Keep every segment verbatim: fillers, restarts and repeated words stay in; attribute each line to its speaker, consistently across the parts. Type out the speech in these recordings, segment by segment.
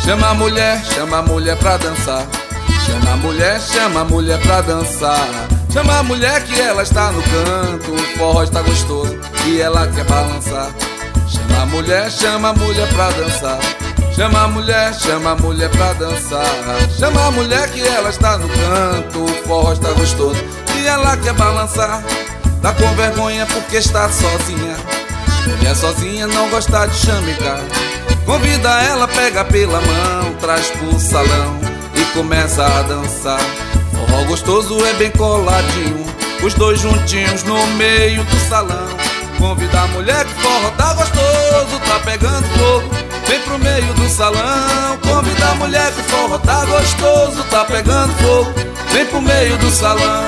Speaker 1: Chama a mulher, chama a mulher pra dançar. Chama a mulher, chama a mulher pra dançar. Chama a mulher que ela está no canto, o forró está gostoso e ela quer balançar. Chama a mulher, chama a mulher pra dançar. Chama a mulher, chama a mulher pra dançar. Chama a mulher que ela está no canto, o forró está gostoso e ela quer balançar. Tá com vergonha porque está sozinha. Mulher sozinha não gosta de chamegar. Convida ela, pega pela mão, traz pro salão e começa a dançar. Forró gostoso é bem coladinho, os dois juntinhos no meio do salão. Convida a mulher que forró tá gostoso, tá pegando fogo, vem pro meio do salão. Convida a mulher que forró tá gostoso, tá pegando fogo, vem pro meio do salão.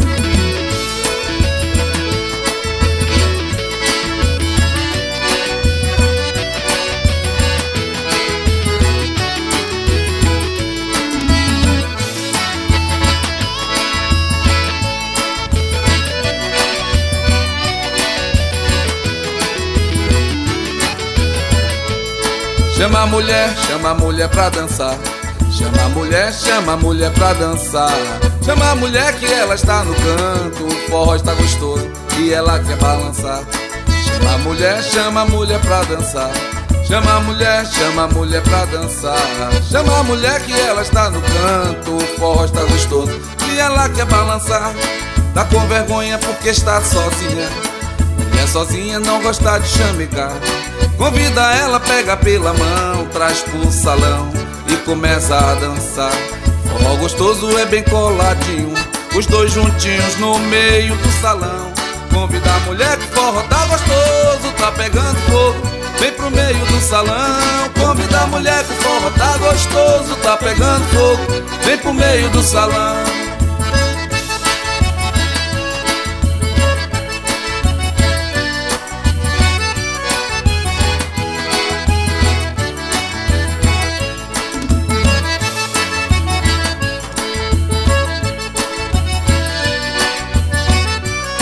Speaker 1: Chama a mulher, chama a mulher pra dançar. Chama a mulher, chama a mulher pra dançar. Chama a mulher que ela está no canto, o forró está gostoso e ela quer balançar. Chama a mulher, chama a mulher pra dançar. Chama a mulher, chama a mulher pra dançar. Chama a mulher que ela está no canto, o forró está gostoso e ela quer balançar. Tá com vergonha porque está sozinha. Mulher sozinha não gosta de chamegar. Convida ela, pega pela mão, traz pro salão e começa a dançar. Forró gostoso é bem coladinho, os dois juntinhos no meio do salão. Convida a mulher que forró tá gostoso, tá pegando fogo, vem pro meio do salão. Convida a mulher que forró tá gostoso, tá pegando fogo, vem pro meio do salão.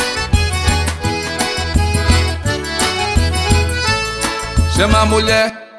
Speaker 1: Chama a mulher,